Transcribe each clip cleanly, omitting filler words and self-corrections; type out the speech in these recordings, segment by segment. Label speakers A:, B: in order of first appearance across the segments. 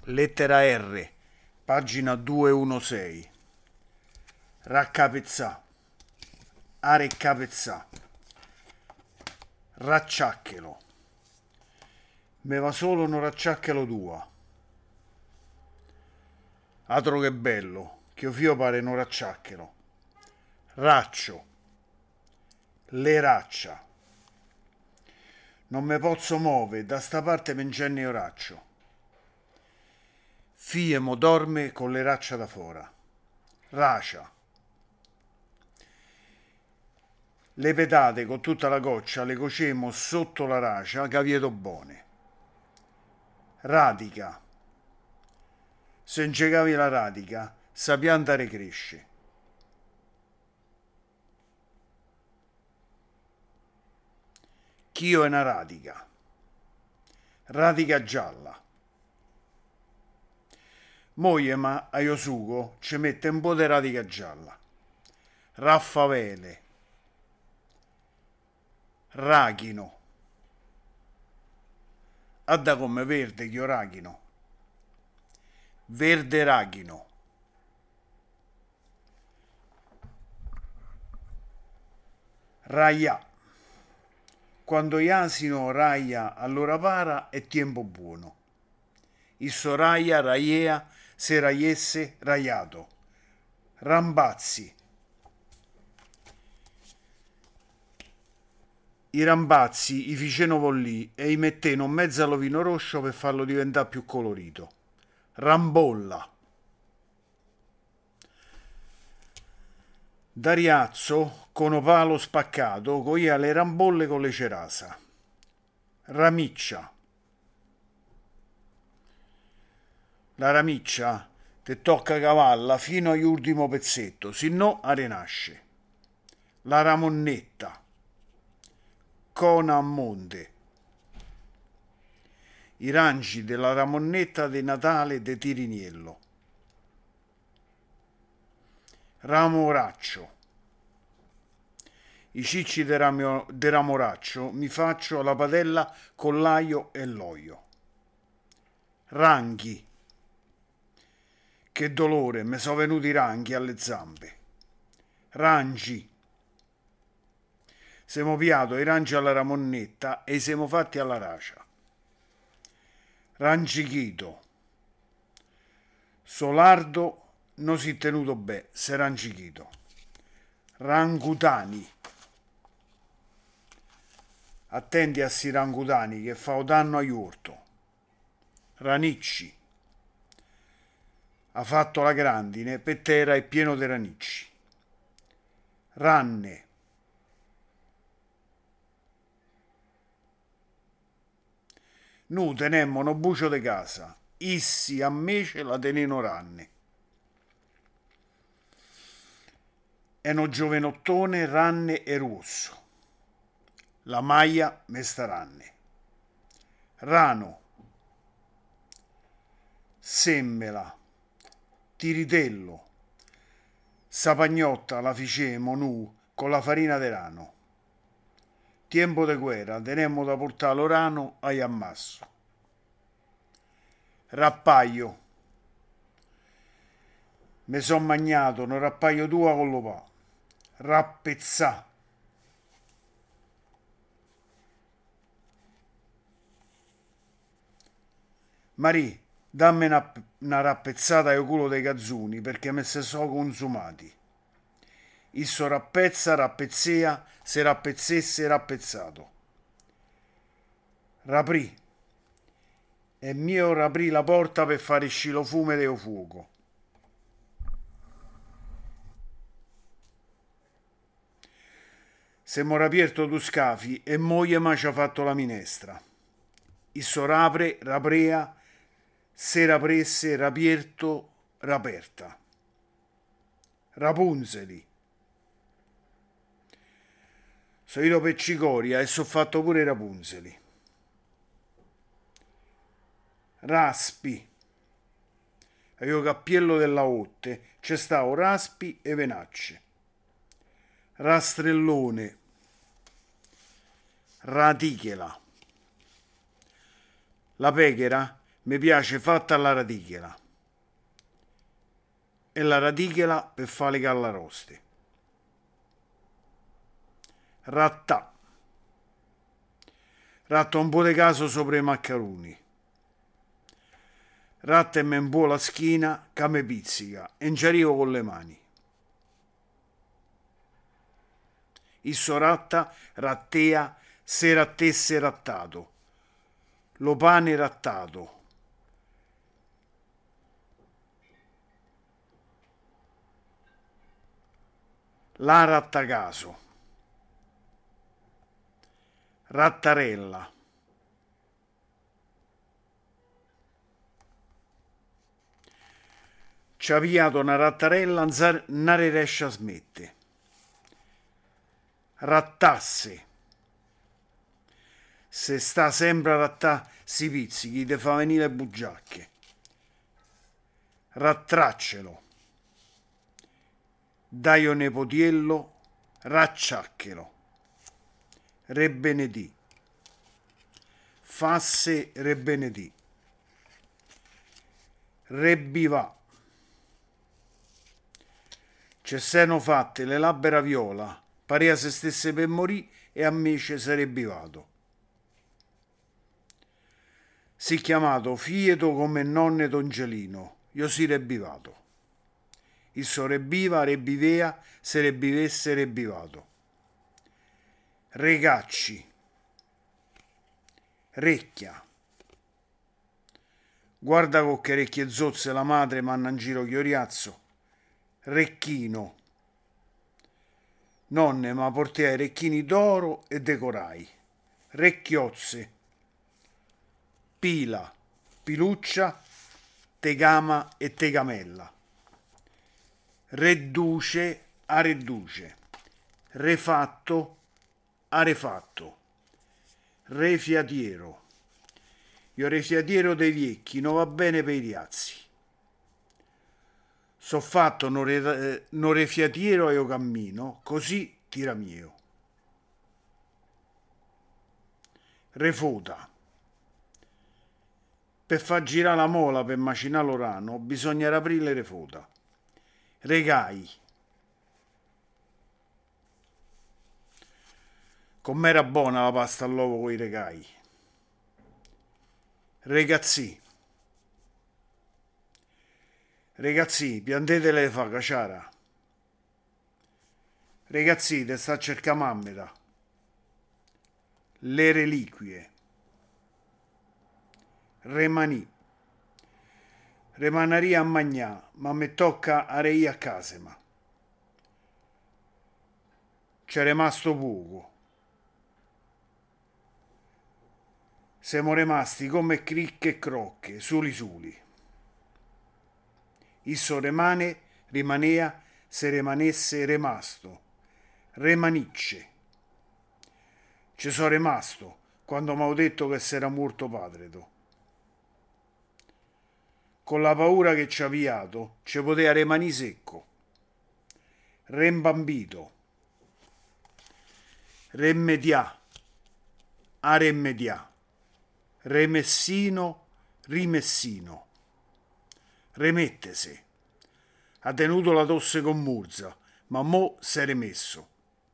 A: Lettera R, pagina 216. Raccapezzà, areccapezzà, racciacchelo. Me va solo un racciacchelo tua. Altro che bello, che fio pare un racciacchelo. Raccio, le raccia. Non me pozzo muove, da sta parte m'ingenne io raccio. Fiemo dorme con le raccia da fora. Racia. Le petate con tutta la goccia le cocemo sotto la racia che vieto buone. Radica. Se ingegavi la radica, sa pianta ricresce. Chio è una radica. Radica gialla. Moglie ma a io sugo ci mette un po' di radica gialla. Raffavele. Rachino. Adda come verde chio rachino. Verde rachino. Raia. Quando gli asino raia allora para è tempo buono. Isso raia, raiea, se raiesse, raiato. Rambazzi. I rambazzi i ficeno vollì e i metteno in mezzo allo vino rosso per farlo diventare più colorito. Rambolla. Da riazzo, con opalo spaccato, coia le rambolle con le cerasa. Ramiccia. La ramiccia te tocca cavalla fino all'ultimo pezzetto, se no arenasce. La ramonnetta. Cona a monte. I ranci della ramonnetta di Natale de Tiriniello. Ramoraccio. I cicci de ramoraccio mi faccio alla padella con l'aglio e l'olio. Ranghi. Che dolore, mi sono venuti i ranghi alle zampe. Rangi. Siamo piato i ranci alla ramonnetta e siamo fatti alla racia. Rancichito. Solardo non si è tenuto bene, se rancichito. Rangutani. Attenti a sti rangutani che fa danno agli urto. Ranicci. Ha fatto la grandine, per terra è pieno di ranicci. Ranne. Nu tenemmo no bucio de casa, issi a mece la teneno ranne. E no giovenottone ranne e rosso. La maglia me sta ranne. Rano. Semmela. Tiritello. Sapagnotta la ficemo nu con la farina de rano. Tempo de guerra tenemmo da portare l'orano agli ammasso. Rappaio. Me son magnato un rappaio tua con lo pa. Rappezzà. Marì, dammi una rappezzata al culo dei cazzuni perché me se so consumati. Isso rappezza, rappezzea, se rappezzesse, rappezzato. Raprì. E mio raprì la porta per fare uscire lo fume del fuoco. Semmo rapierto tu scafi e moglie mi ci ha fatto la minestra. Isso rapre, raprea, se rapresse, rapierto, raperta. Rapunzeli. So io peccicoria e so fatto pure i rapunzeli. Raspi. E io cappiello della otte c'è stavo raspi e venacce. Rastrellone. Ratichela. La pechera Mi piace fatta alla radichela. E la radichela per fare le callaroste. Rattà. Ratta un po' di caso sopra i maccheroni. Ratta e me un po' la schina che mi pizzica e ci arrivo con le mani. Isso ratta, rattea, se rattesse rattato. Lo pane rattato. La rattacaso. Rattarella. Ci ha pigliato una rattarella, non riesce a smette. Rattasse. Se sta sempre a rattà si pizzichi, te fa venire bugiacche. Rattraccelo. Dai un nepotiello, racciacchelo. Re benedì. Fasse re benedì. Re bivà. Ci sono fatte le labbra viola, parea se stesse per morì e a me ci sarebbe vato. Si chiamato Fieto come nonne d'Ongelino, io si rebbivato. Il so rebbiva, rebbivea, se rebbivesse rebbivato. Regacci. Recchia. Guarda con che orecchie zozze la madre manna in giro chioriazzo. Recchino. Nonne, ma portai recchini d'oro e decorai. Recchiozze. Pila, piluccia, tegama e tegamella. Reduce a reduce. Refatto a refatto. Refiatiero. Io refiatiero dei viecchi, non va bene per i riazzi. So fatto non refiatiero e io cammino, così tira mio. Refuta. Per far girare la mola per macinare l'orano bisogna aprire le refuta. Regai. Com'era buona la pasta all'uovo con i regai. Regazzi. Ragazzi, piantete le fa caciara. Ragazzi, te sta a cercare mammeta. Le reliquie. Remanì. Remanaria a magnà, ma mi tocca a rei a casema. C'è rimasto poco. Siamo rimasti come cricche e crocche, suli. Isso rimanea, se rimanesse rimasto. Remanicce. Ci sono rimasto quando mi ho detto che s'era morto padre tu. Con la paura che ci ha avviato, ci poteva rimanere secco. Rembambito. Remedià. A remedià. Remessino, rimessino. Remettese. Ha tenuto la tosse con Murza, ma mo s'è rimesso.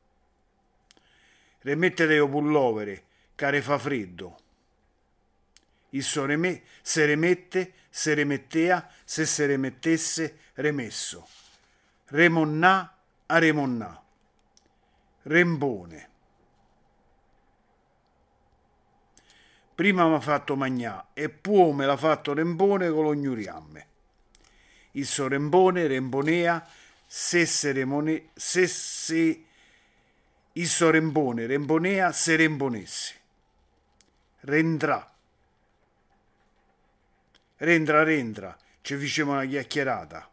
A: Remettete io pullovere, care fa freddo. Il so se remette, se remettea, se remettesse, remesso. Remonnà a remonnà. Rembone. Prima mi ha fatto magnà e poi me l'ha fatto rembone con l'ognuriamme. Il so rembone, rembonea, il so rembone, rembonea, se rembonesse. Rendrà. Rendra, ci faceva una chiacchierata.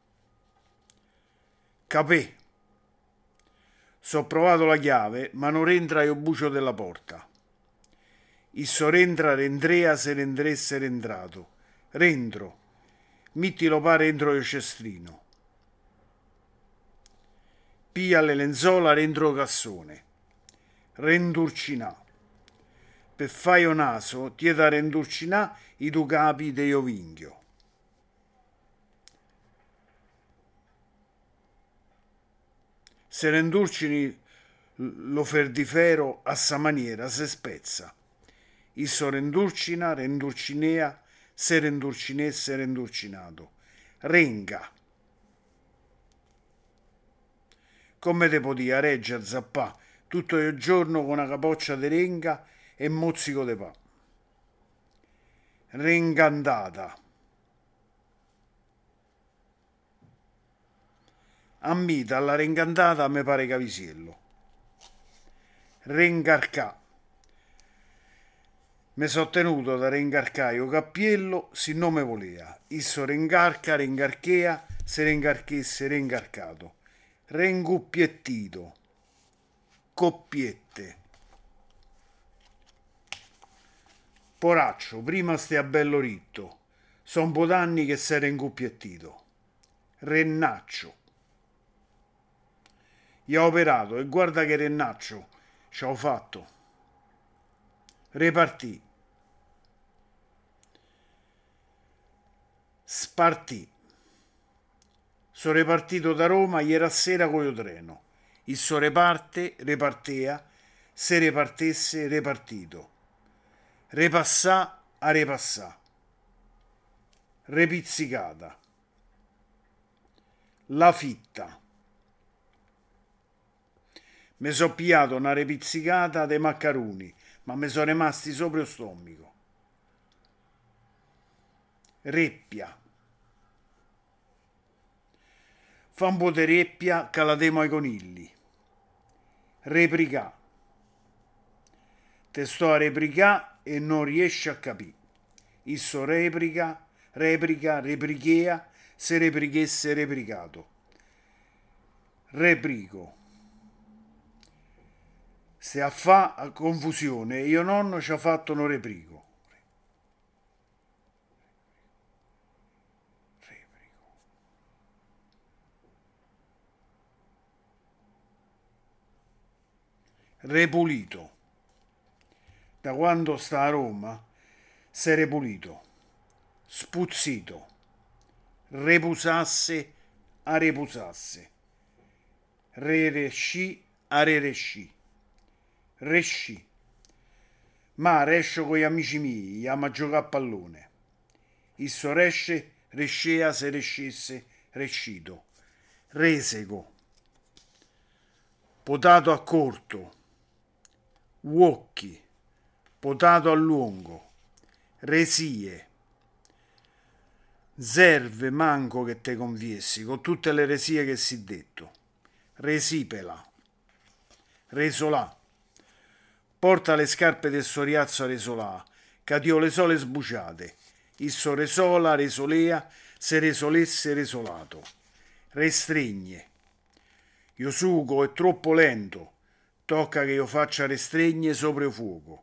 A: Capè. So provato la chiave, ma non rendra io bucio della porta. Il so rendrea, se rendresse rendrato. Rendro. Mittilo pare entro il cestrino. Pia le lenzola rendro cassone. Rendurcinà. per faio naso ti da rendurcinà i tu capi de ovinghio. Se rendurcini lo ferdifero a sa maniera se spezza. Isso rendurcina, rendurcinea, se rendurcinesse, rendurcinato. Renga. Come te potia regge a zappà tutto il giorno con una capoccia di renga e mozzico de pa. Rengandata. A me dalla rengandata me pare cavisiello. Rengarcà. Me so tenuto da rengarcare o cappiello si non me volea. Isso rengarca, rengarchea, se rengarchesse, rengarcato. Renguppiettito. Coppiette. Poraccio, prima stia bello ritto. Son un po' d'anni che sei renguppiettito. Rennaccio. Io ho operato e guarda che rennaccio ci ho fatto. Repartì. Spartì. So repartito da Roma ieri sera con il treno. Il so reparte, repartea, se repartesse, repartito. Repassà a repassà. Repizzicata. La fitta. Mi so pigliato una repizzicata dei maccaroni, ma mi sono rimasti sopra lo stomaco. Reppia. Fa un po' di reppia che la demo ai conigli. Repricà. Te sto a repricà e non riesci a capire. Isso replica, reprichea, se reprichesse repricato. Reprico. Se a fa a confusione, io nonno ci ha fatto un reprico. Repulito. Da quando sta a Roma, s'è repulito. Spuzzito. Repusasse a repusasse. Reresci a reresci. Resci. Ma rescio con gli amici miei, ama a giocare a pallone. Isso resce, rescea se rescesse, rescito. Resego. Potato a corto. Uocchi. Potato a lungo. Resie. Serve manco che te confiessi con tutte le resie che si detto. Resipela. Resolà. Porta le scarpe del soriazzo a resolà, che ti ho le sole sbuciate. Isso resola, resolea, se resolesse resolato. Restregne. Io sugo è troppo lento, tocca che io faccia restregne sopra il fuoco.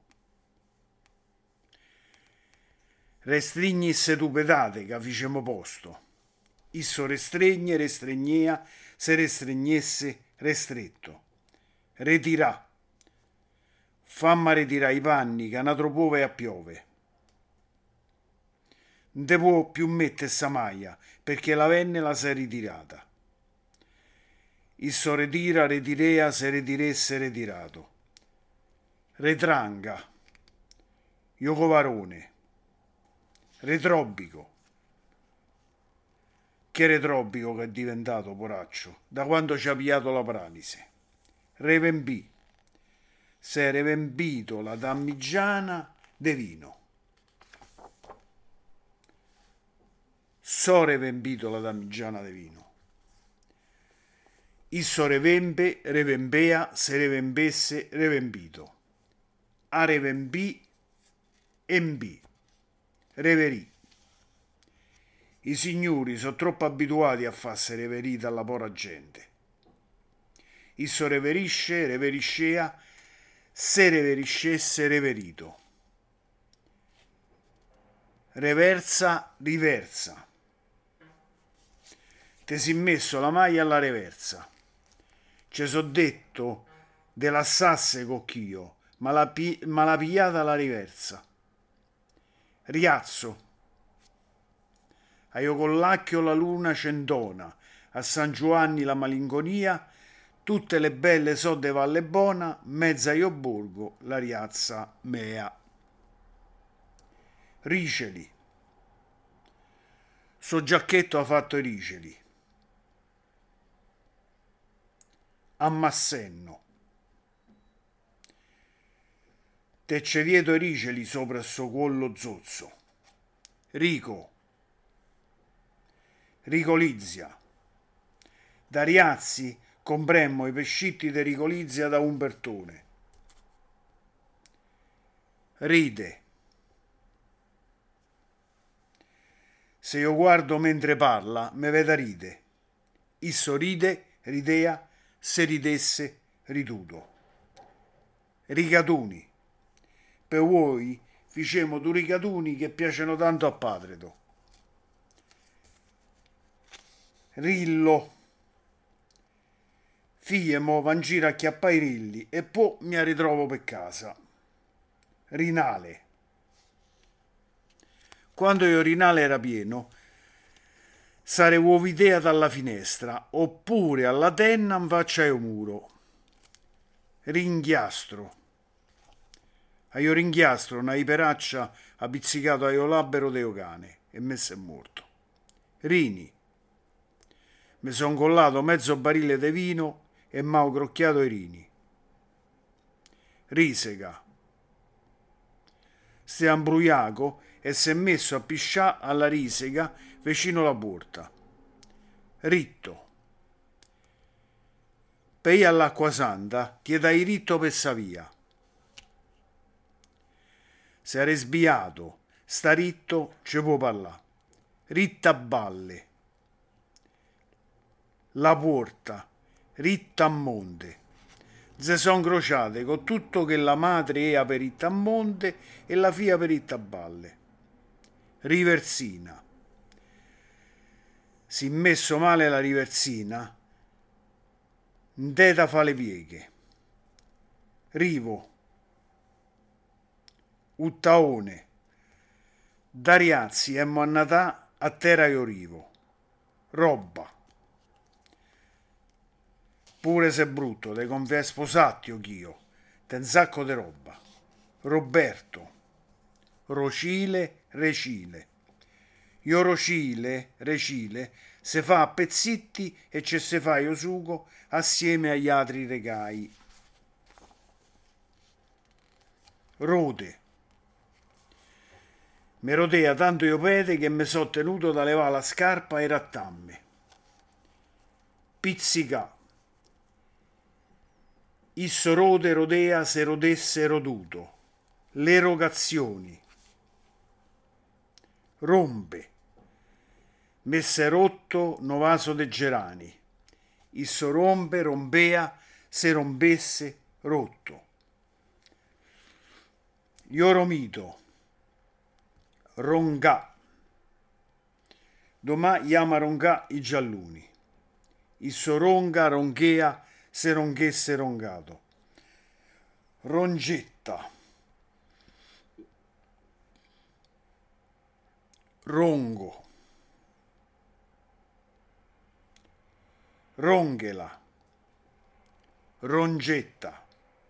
A: Restrignisse tu pedate, che ficemo posto. Isso restregne, restregnea, se restregnesse, restretto. Retirà. Famma ritirare i panni, che una piove a piove. Non te può più mettere sta maglia, perché la venne la sei ritirata. Isso retira, retirea, se retiresse retirato. Retranga. Io covarone. Retrobico. Che retrobico che è diventato, poraccio, da quando ci ha pigliato la paralisi. Revembì. Se revembito la dammigiana de vino. So revembito la dammigiana de vino. Isso revembe, revembea, se revembesse, revembito. A revembì, embì. Reverì. I signori sono troppo abituati a farsi reverì dalla pora gente. Isso reverisce, reveriscea, se reveriscesse reverito. Reversa, riversa. Te si messo la maglia alla reversa. Ce so detto della sasse cocchio, ma la pigliata la riversa. Riazzo, a io con l'acchio la luna centona, a San Giovanni la malinconia, tutte le belle so de Valle Bona, mezza io borgo, la riazza mea. Riceli, so giacchetto ha fatto i riceli. Ammassenno, te ce vieto i riceli sopra il suo collo zozzo. Rico, Ricolizia, da Riazzi compremmo i pescitti di Ricolizia da Umbertone. Ride, se io guardo mentre parla, me veda ride. Isso ride, ridea, se ridesse, rituto. Rigatuni, per voi facemo due rigatuni che piacciono tanto a Padreto. Rillo, figlie mo van giro a chiappare i rilli e poi mi ritrovo per casa. Rinale, quando io Rinale era pieno, sare uovidea dalla finestra, oppure alla tenna in faccia al muro. Ringhiastro, a io ringhiastro una iperaccia ha pizzicato a io labbero deo cane e me s'è morto. Rini, mi son collato mezzo barile di vino e m'ho crocchiato i rini. Risega, stia imbruiaco e si è messo a piscià alla risega vicino alla porta. Ritto, per io all'acqua santa ti dai ritto per sa via. Se è sbiato, sta ritto ci può parlare. Ritta balle, la porta, ritta a monte. Se son crociate con tutto che la madre è per ritta a monte e la figlia per ritta a balle. Riversina, si messo male la riversina, ndeta fa le pieghe. Rivo, Uttaone, da Riazzi emmo annatà a terra io rivo. Roba, pure se brutto, te conviene sposatio ch'io, te un sacco di roba. Roberto, Rocile, Recile. Io Rocile, Recile, se fa a pezzitti e ce se fa io sugo assieme agli altri regai. Rode, me rodea tanto io pede che me so tenuto da levare la scarpa e rattamme. Pizzica, isso rode rodea se rodesse roduto. Le erogazioni. Rompe, messe rotto no vaso de gerani. Isso rompe, rompea, se rompesse rotto. Io romito, rongà. Domà chiama rongà i gialluni. Isso ronga, ronchea, se ronchesse rongato. Rongetta, rongo, ronghela, rongetta,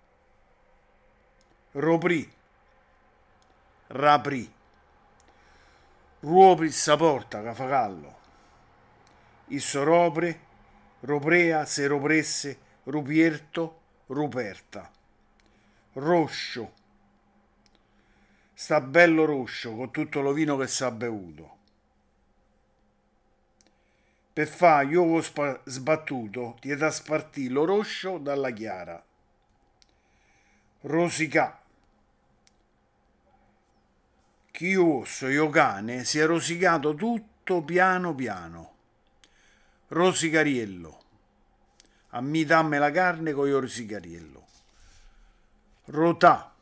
A: roprì, raprì, ruopri sa porta che fa callo. Isso ropre, roprea, se ropresse, rupierto, ruperta. Roscio, sta bello roscio con tutto lo vino che s'ha bevuto. Per fa io sbattuto ti da spartì lo roscio dalla chiara. Rosicà, chi io osso io cane si è rosicato tutto piano piano. Rosicariello, a mi damme la carne con io rosicariello. Rota,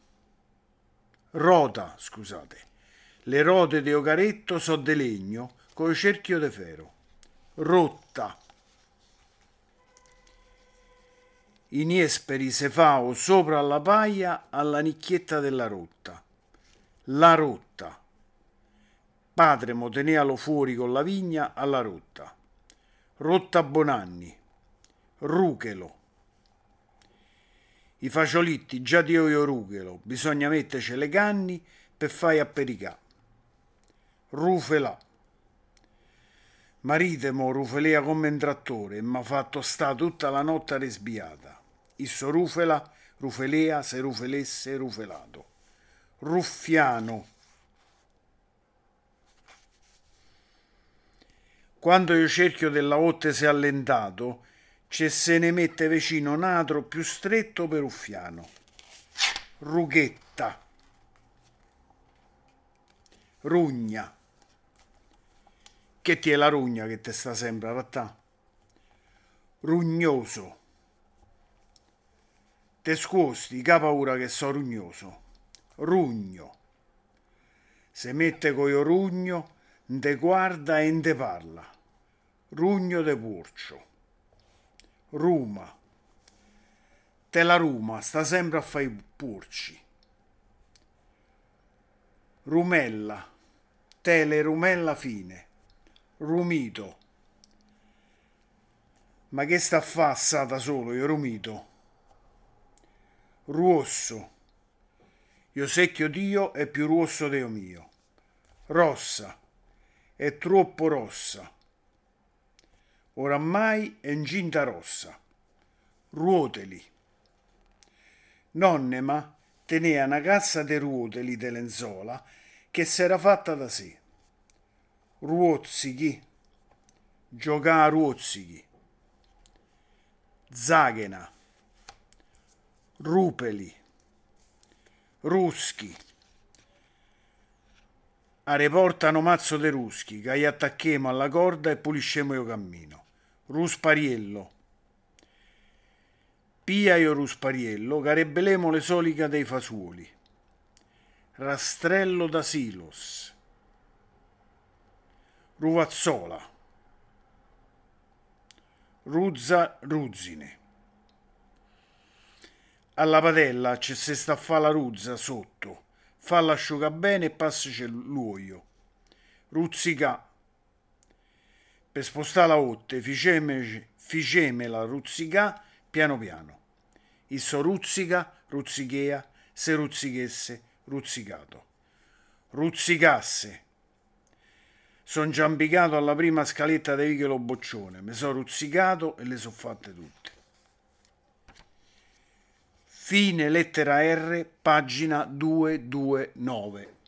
A: scusate, le rote di ocaretto so de legno con cerchio de ferro. Rotta, in esperi se fao sopra alla paia alla nicchietta della rotta. La rotta. Padre mo tenealo fuori con la vigna alla rotta. Rotta Bonanni. Ruchelo. I faciolitti già di io ruchelo, bisogna metterci le canni per fai appericà. Rufelà. Marite mo rufelea come un trattore e m'ha fatto sta tutta la notte resbiata. Isso rufela, rufelea, se rufelesse rufelato. Ruffiano. Quando io cerchio della otte si è allentato, c'è se ne mette vicino un altro più stretto per Ruffiano. Rughetta. Rugna. Che ti è la rugna che te sta sempre a rattà? Rugnoso. Te scuosti, che paura che so rugnoso. Rugno. Se mette coio rugno, nte guarda e nte parla. Rugno de porcio. Ruma. Te la ruma, sta sempre a fare i porci. Rumella. Te le rumella fine. Rumito. Ma che sta a fa assata solo, io rumito? Ruosso. Io secchio Dio è più rosso Deo mio. Rossa. È troppo rossa. Oramai è incinta rossa. Ruoteli. Nonnema teneva una cassa de ruoteli de lenzola che s'era fatta da sé. Ruozzichi. Giocà a ruozzichi. Zaghena. Rupeli. Ruschi. Areportano mazzo de ruschi, che gli attacchemo alla corda e puliscemo io cammino. Ruspariello. Pia io ruspariello, che rebelemo le solica dei fasuoli. Rastrello da silos. Ruvazzola. Ruzza ruzzine. Alla padella c'è se sta a fa la ruzza sotto. Falla asciuga bene e passaci l'uoio. Ruzzicà. Per spostare la otte, ficemela ruzzicà piano piano. Isso ruzzica, ruzzichea, se ruzzichesse, ruzzicato. Ruzzicasse. Son giampicato alla prima scaletta di Vichelo Boccione, mi so ruzzicato e le so fatte tutte. Fine lettera R, pagina 229.